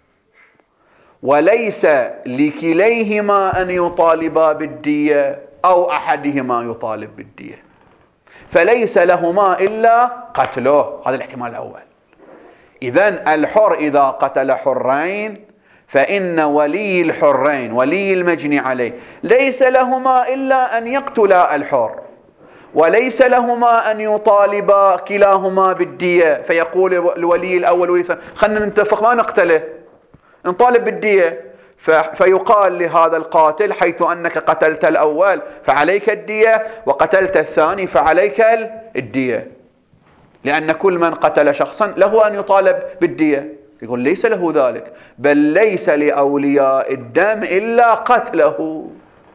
وليس لكليهما أن يطالبا بالدية أو أحدهما يطالب بالدية، فليس لهما إلا قتله. هذا الاحتمال الأول. إذن الحر إذا قتل حرين فإن ولي الحرين ولي المجني عليه ليس لهما إلا أن يقتلا الحر، وليس لهما أن يطالبا كلاهما بالدية، فيقول الولي الأول والولي الثاني خلنا نتفق ما نقتله نطالب بالدية، فيقال لهذا القاتل حيث أنك قتلت الأول فعليك الدية وقتلت الثاني فعليك الدية، لأن كل من قتل شخصا له أن يطالب بالدية. يقول ليس له ذلك، بل ليس لأولياء الدم إلا قتله.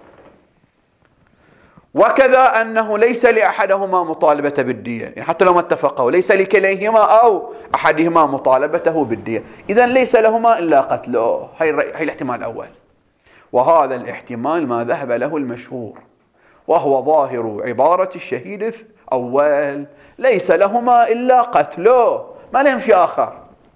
وكذا أنه ليس لأحدهما مطالبة بالدية، يعني حتى لو ما اتفقوا ليس لكليهما أو أحدهما مطالبته بالدية، إذن ليس لهما إلا قتله. هي الاحتمال الأول، وهذا الاحتمال ما ذهب له المشهور، وهو ظاهر عبارة الشهيد الأول ليس لهما إلا قتله، ما لهم شيء آخر.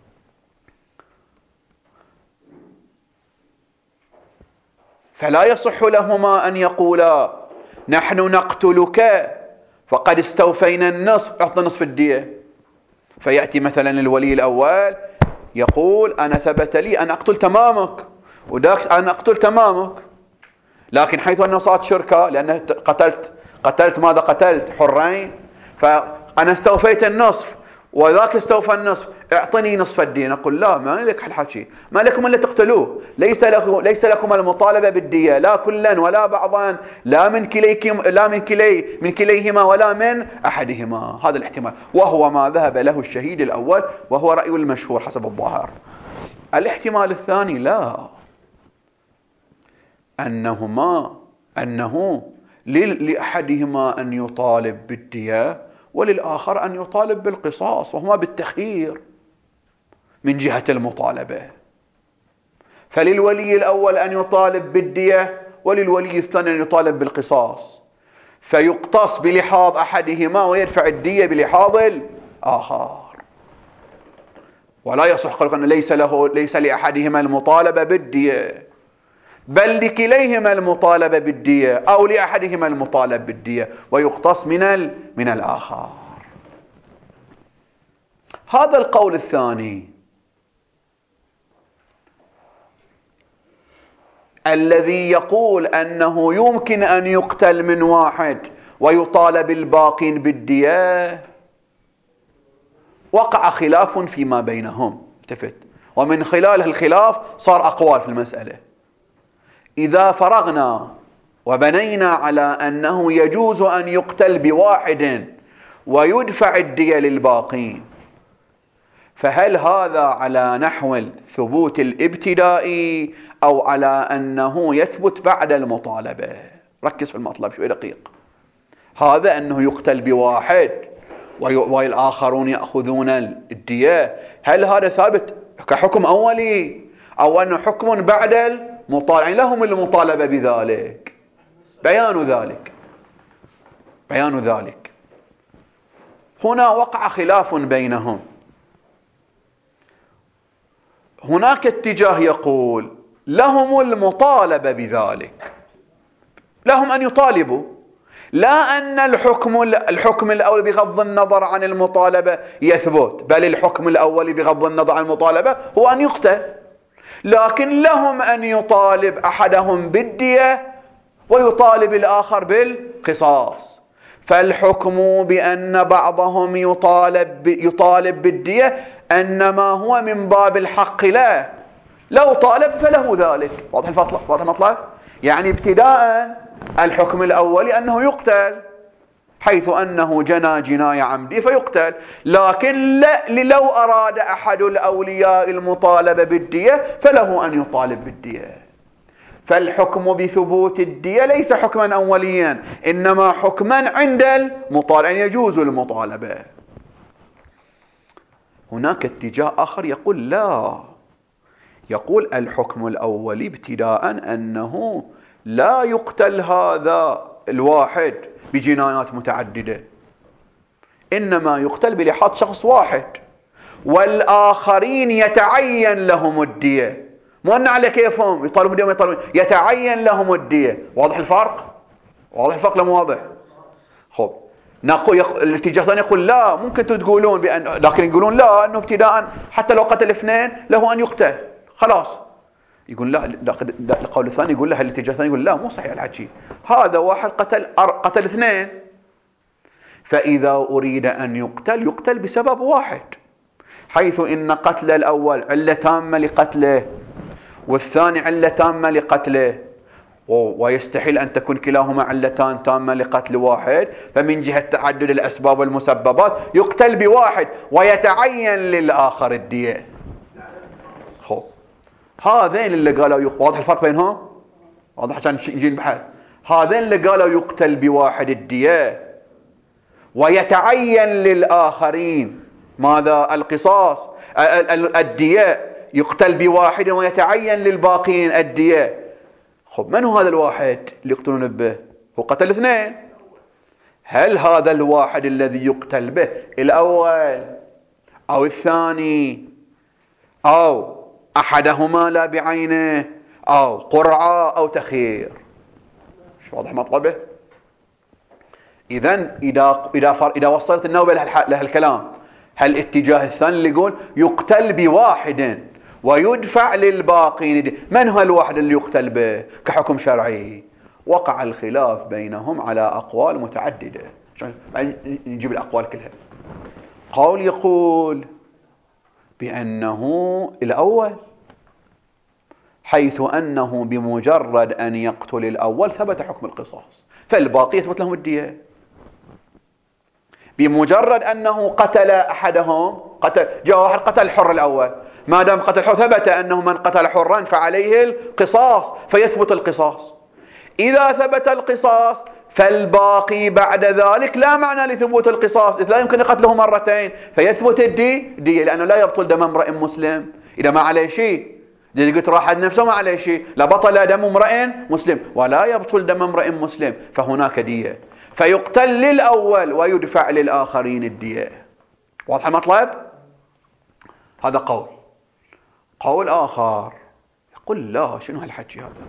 فلا يصح لهما أن يقولا نحن نقتلك فقد استوفينا النصف اعطنا نصف الدية، فيأتي مثلا الولي الأول يقول أنا ثبت لي أن أقتل تمامك وذاك أنا أقتل تمامك، لكن حيث أنه صارت شركة لأن قتلت قتلت ماذا قتلت حرين، فأنا استوفيت النصف وذاك استوفى النصف اعطني نصف الدية. نقول لا، ما لك الحكي، ما لكم الا تقتلوه، ليس لكم ليس لكم المطالبة بالدية لا كلا ولا بعضا، لا من كليكم لا من كلي من كليهما ولا من احدهما. هذا الاحتمال وهو ما ذهب له الشهيد الاول، وهو رأي المشهور حسب الظاهر. الاحتمال الثاني لا، انهما انه لأحدهما ان يطالب بالدية وللآخر أن يطالب بالقصاص، وهما بالتخيير من جهة المطالبة. فللولي الأول أن يطالب بالدية وللولي الثاني أن يطالب بالقصاص، فيقتص بلحاظ أحدهما ويدفع الدية بلحاظ الآخر. ولا يصح قولك أن ليس له ليس لأحدهما المطالبة بالدية، بل لكليهما المطالبة بالدية أو لأحدهما المطالب بالدية ويقتص من ال... من الآخر. هذا القول الثاني الذي يقول أنه يمكن أن يقتل من واحد ويطالب الباقين بالدية وقع خلاف فيما بينهم، التفت، ومن خلال الخلاف صار أقوال في المسألة. إذا فرغنا وبنينا على أنه يجوز أن يقتل بواحد ويدفع الدية للباقين، فهل هذا على نحو الثبوت الابتدائي أو على أنه يثبت بعد المطالبة؟ ركز في المطلب شوي دقيق. هذا أنه يقتل بواحد والآخرون يأخذون الدية، هل هذا ثابت كحكم أولي أو أنه حكم بعد المطالبة؟ يعني لهم المطالبة بذلك. بيان ذلك بيان ذلك هنا وقع خلاف بينهم. هناك اتجاه يقول لهم المطالبة بذلك، لهم أن يطالبوا، لا أن الحكم الحكم الأول بغض النظر عن المطالبة يثبت، بل الحكم الأول بغض النظر عن المطالبة هو أن يقتل، لكن لهم أن يطالب أحدهم بالدية ويطالب الآخر بالقصاص. فالحكم بأن بعضهم يطالب يطالب بالدية أنما هو من باب الحق له، لو طالب فله ذلك. واضح المطلب؟ واضح المطلب؟ يعني ابتداء الحكم الأولي أنه يقتل، حيث أنه جنى جناية عمدي فيقتل، لكن لا لو أراد أحد الأولياء المطالبة بالدية فله أن يطالب بالدية. فالحكم بثبوت الدية ليس حكما أوليا، إنما حكما عند المطالبة، يعني يجوز المطالبة. هناك اتجاه آخر يقول لا، يقول الحكم الأولي ابتداء أنه لا يقتل هذا الواحد بجنايات متعددة، إنما يقتل بلحاظ شخص واحد، والآخرين يتعين لهم الدية، مو أن على كيفهم يطالبون الدية ما يطالبون، يتعين لهم الدية. واضح الفرق؟ واضح الفرق لا مو واضح؟ خب نقول الاتجاه الثاني يقول لا، ممكن تقولون بأن، لكن يقولون لا أنه ابتداء حتى لو قتل اثنين له أن يقتل خلاص. يقول لا، القول الثاني يقول لا، الاتجاه الثاني يقول لا مو صحيح الحكي، هذا واحد قتل قتل اثنين، فإذا أريد أن يقتل يقتل بسبب واحد، حيث إن قتل الأول علة تامة لقتله والثاني علة تامة لقتله، ويستحيل أن تكون كلاهما علتان تامة لقتل واحد، فمن جهة تعدد الأسباب والمسببات يقتل بواحد ويتعين للآخر الدية. خب هذين اللي قالوا، واضح الفرق بينهم؟ واضح عشان نجي نبحث. هذين اللي قالوا يقتل بواحد الدية ويتعين للآخرين ماذا؟ القصاص الدية، يقتل بواحد ويتعين للباقين الدية. خب من هو هذا الواحد اللي يقتلون به؟ هو قتل اثنين، هل هذا الواحد الذي يقتل به الأول أو الثاني أو أحدهما لا بعينه أو قرعة أو تخيير؟ مش واضح مطلبه؟ إذن إذا إذا إذا وصلت النوبة لها الكلام، هل الاتجاه الثاني اللي يقول يقتل بواحد ويدفع للباقين، من هو الواحد اللي يقتل به كحكم شرعي؟ وقع الخلاف بينهم على أقوال متعددة. نجيب الأقوال كلها. قول يقول بأنه الأول، حيث أنه بمجرد أن يقتل الأول ثبت حكم القصاص، فالباقي يثبت لهم الدية. بمجرد أنه قتل أحدهم، قتل جاء واحد قتل الحر الأول، ما دام قتل الحر ثبت أنه من قتل حرا فعليه القصاص، فيثبت القصاص. إذا ثبت القصاص فالباقي بعد ذلك لا معنى لثبوت القصاص، إذ لا يمكن قتله مرتين، فيثبت الدي دي، لأنه لا يبطل دم امرئ مسلم إذا ما عليه شيء. إذا قلت راح نفسه ما عليه شيء، لا بطل دم امرئ مسلم ولا يبطل دم امرئ مسلم، فهناك دية، فيقتل للأول ويدفع للآخرين الدية. واضح المطلب؟ هذا قول. قول آخر يقول لا، شنو هالحكي هذا؟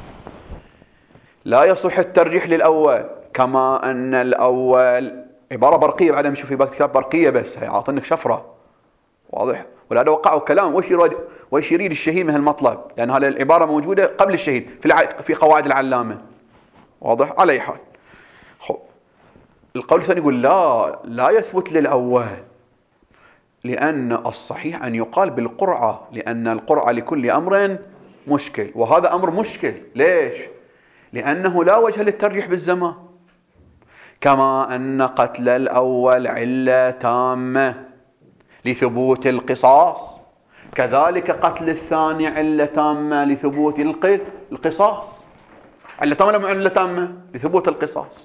لا يصح الترجيح للأول، كما أن الأول عبارة برقية، بعد نشوف في باقي الكتاب برقية بس هي عاطنك شفرة. واضح؟ ولا وقعوا كلام وش يريد وش يريد الشهيد من هالمطلب، لأن هذه العبارة موجودة قبل الشهيد في الع... في قواعد العلامة. واضح؟ على أي حال. خب القول الثاني يقول لا، لا يثبت للأول، لأن الصحيح أن يقال بالقرعة، لأن القرعة لكل أمر مشكل، وهذا أمر مشكل. ليش؟ لأنه لا وجه للترجيح بالزمان، كما أن قتل الأول علة تامة لثبوت القصاص، كذلك قتل الثاني علة تامة لثبوت القصاص. علة تامة ولا علة تامة؟ لثبوت القصاص.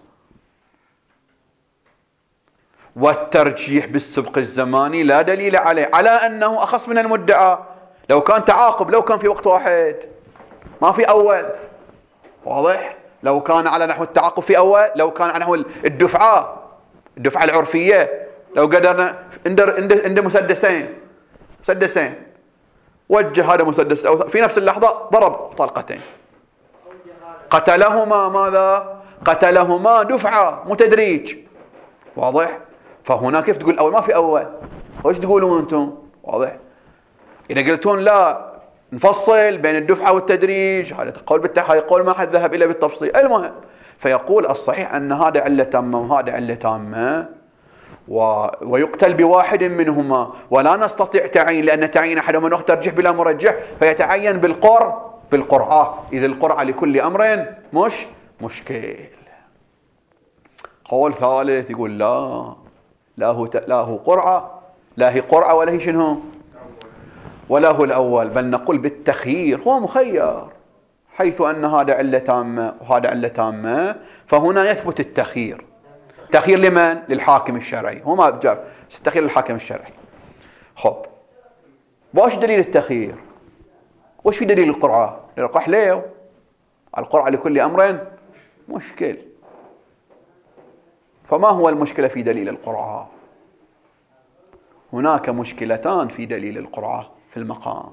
والترجيح بالسبق الزماني لا دليل عليه، على أنه أخص من المدعى. لو كان تعاقب، لو كان في وقت واحد ما في أول، واضح؟ لو كان على نحو التعاقب في أول، لو كان على نحو الدفعة الدفعة العرفية، لو قدرنا عند مسدسين مسدسين وجه هذا مسدس في نفس اللحظة ضرب طلقتين، قتلهما ماذا؟ قتلهما دفعة متدريج، واضح؟ فهنا كيف تقول أول؟ ما في أول. وش تقولون أنتم؟ واضح؟ إذا قلتون لا نفصل بين الدفعة والتدريج، هذا قول بالتحقيق، قول ما حد ذهب إلى بالتفصيل. المهم، فيقول الصحيح أن هذا علة تامة وهذا علة تامة، و... ويقتل بواحد منهما، ولا نستطيع تعيين، لأن تعيين أحدهما نقطة ترجح بلا مرجح، فيتعين بالقر بالقرعة، إذا القرعة لكل أمر مش مشكل. قول ثالث يقول لا لا هو ت... لا هو قرعة، لا هي قرعة ولا هي شنو ولا هو الأول، بل نقول بالتخيير، هو مخير، حيث أن هذا علة تامة وهذا علة تامة، فهنا يثبت التخيير. تخيير لمن؟ للحاكم الشرعي، هو ما جاب التخيير للحاكم الشرعي. خب، واش دليل التخيير؟ وش في دليل القرعة؟ القرعة ليه؟ القرعة لكل أمر مشكل. فما هو المشكلة في دليل القرعة؟ هناك مشكلتان في دليل القرعة في المقام.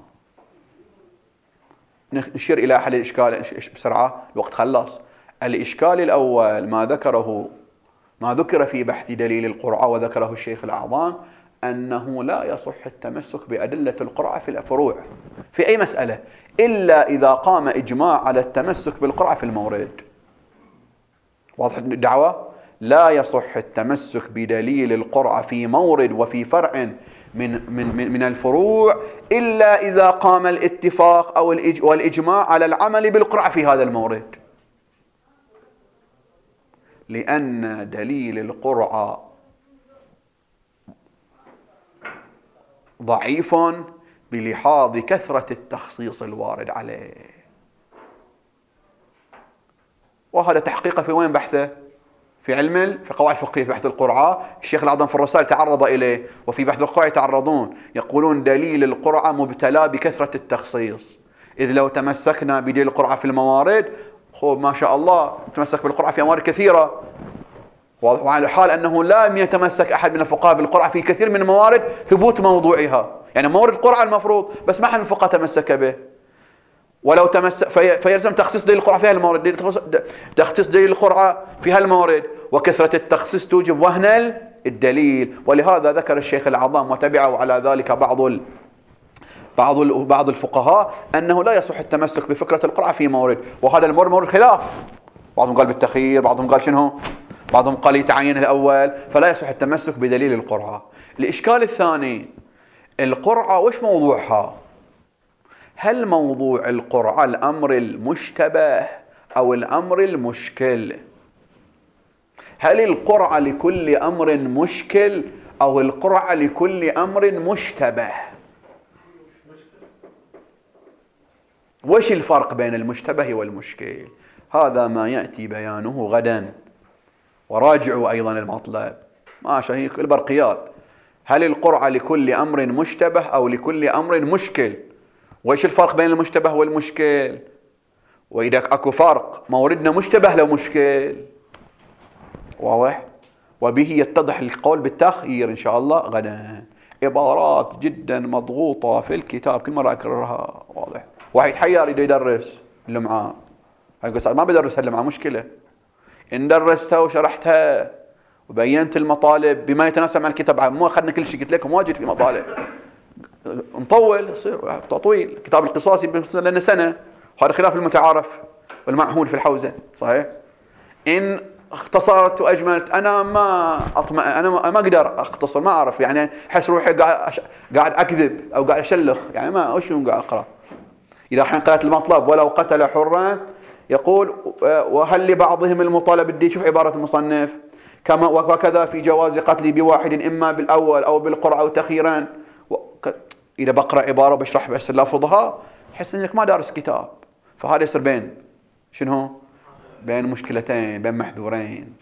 نشير إلى أحد الإشكال بسرعة، الوقت خلص. الإشكال الأول ما ذكره ما ذكر في بحث دليل القرعة وذكره الشيخ الأعظم، أنه لا يصح التمسك بأدلة القرعة في الفروع في أي مسألة إلا إذا قام إجماع على التمسك بالقرعة في المورد. واضح الدعوة؟ لا يصح التمسك بدليل القرعة في مورد وفي فرع من من من الفروع إلا إذا قام الاتفاق أو والإجماع على العمل بالقرعة في هذا المورد، لأن دليل القرعة ضعيف بلحاظ كثرة التخصيص الوارد عليه. وهذا تحقيقه في وين بحثه؟ في علم في قواعد فقهية، في بحث القرعة الشيخ الأعظم في الرسائل تعرض إليه، وفي بحث القرعة يتعرضون، يقولون دليل القرعة مبتلى بكثرة التخصيص، إذ لو تمسكنا بدليل القرعة في الموارد، خب ما شاء الله تمسك بالقرعة في موارد كثيرة، وعلى حال أنه لا يتمسك أحد من الفقهاء بالقرعة في كثير من الموارد ثبوت موضوعها، يعني مورد القرعة المفروض، بس ما أحد من الفقهاء تمسك به. ولو تمسك في فيلزم تخصيص دليل القرعة في هالمورد، تخصيص دليل القرعة في هالمورد، وكثرة التخصيص توجب وهن الدليل. ولهذا ذكر الشيخ الأعظم وتبعه على ذلك بعض ال... بعض ال... بعض الفقهاء أنه لا يصح التمسك بفكرة القرعة في مورد، وهذا المورد مورد خلاف، بعضهم قال بالتخيير، بعضهم قال شنو، بعضهم قال يتعين الأول، فلا يصح التمسك بدليل القرعة. الإشكال الثاني، القرعة وش موضوعها؟ هل موضوع القرعة الأمر المشتبه أو الأمر المشكل؟ هل القرعة لكل أمر مشكل أو القرعة لكل أمر مشتبه؟ وش الفرق بين المشتبه والمشكل؟ هذا ما يأتي بيانه غدا، وراجعوا أيضا المطلب ما شهيق البرقيات. هل القرعة لكل أمر مشتبه أو لكل أمر مشكل؟ وإيش الفرق بين المشتبه والمشكل؟ وإذا أكو فرق موردنا مشتبه لو مشكل، واضح؟ وبه يتضح القول بالتخيير إن شاء الله غدا. عبارات جدا مضغوطة في الكتاب كل مرة أكررها، واضح؟ واحد حيار يريد يدرس اللي معاه، يقول ما بدرس اللي معاه، مشكلة إن درستها وشرحتها وبينت المطالب بما يتناسب مع الكتاب، مو أخذنا كل شيء، قلت لكم واجد في مطالب نطول، يصير تطويل. كتاب القصاصي لنا سنة، هذا خلاف المتعارف والمعهود في الحوزة، صحيح؟ إن اختصرت وأجملت أنا ما أطمع، أنا ما أقدر أختصر، ما أعرف، يعني أحس روحي قاعد قاعد أكذب أو قاعد أشلخ، يعني ما وش قاعد أقرأ. إذا حين قرأت المطلب ولو قتل حرا، يقول وهل لبعضهم المطالب الدين، شوف عبارة المصنف، كما وكذا في جواز قتلي بواحد إما بالأول أو بالقرعة أو تخيرا. إذا بقرأ عبارة بشرح بس لفظها تحس إنك ما دارس كتاب، فهذا يصير بين شنو؟ بين مشكلتين، بين محذورين.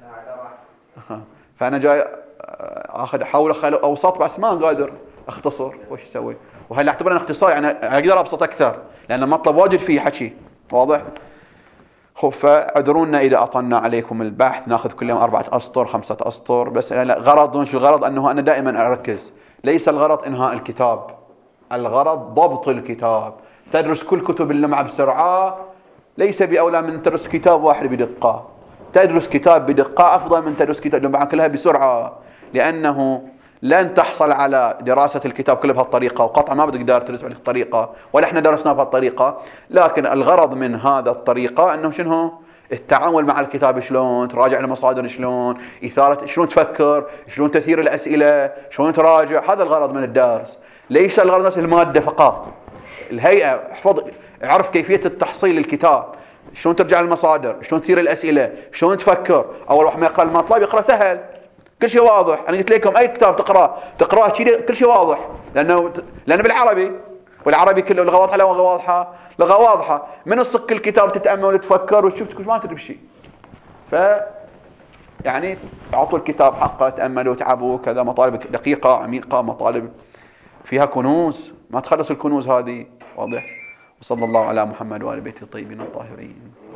فأنا جاي أخذ أحاول أخلي أوسط بس ما قادر أختصر، وش أسوي؟ وهل أعتبر أن اختصار يعني أقدر أبسط أكثر لأن المطلب واجد فيه حكي واضح. خب فاعذرونا إذا أطلنا عليكم البحث، ناخذ كل يوم أربعة أسطر خمسة أسطر، بس غرض شو الغرض؟ أنه أنا دائما أركز ليس الغرض إنهاء الكتاب، الغرض ضبط الكتاب. تدرس كل كتب اللمعة بسرعة ليس بأولى من تدرس كتاب واحد بدقة. تدرس كتاب بدقة أفضل من تدرس كتاب اللمعة كلها بسرعة، لأنه لن تحصل على دراسة الكتاب كله بهالطريقة، وقطعا ما بتقدر تدرس بهالطريقة ولا احنا درسنا بهالطريقة. لكن الغرض من هذا الطريقة أنه شنو؟ التعامل مع الكتاب، شلون تراجع المصادر، شلون إثارة، شلون تفكر، شلون تثير الأسئلة، شلون تراجع. هذا الغرض من الدرس، ليس الغرض نفس المادة فقط. الهيئة احفظ، اعرف كيفية التحصيل الكتاب، شلون ترجع المصادر، شلون تثير الأسئلة، شلون تفكر. أول واحد ما يقرأ المطلب يقرأ سهل، كل شيء واضح. أنا قلت لكم أي كتاب تقرأ تقرأه كل شيء واضح، لأنه لأنه بالعربي، والعربي كله لغة واضحة. لغة واضحة لغة واضحة من الصك الكتاب تتأمل وتفكر وتشوف ما تدري بشيء. ف يعني اعطوا الكتاب حقه، تأملوا وتعبوا كذا. مطالب دقيقة عميقة، مطالب فيها كنوز، ما تخلص الكنوز هذه واضح. وصلى الله على محمد وآل بيته الطيبين الطاهرين.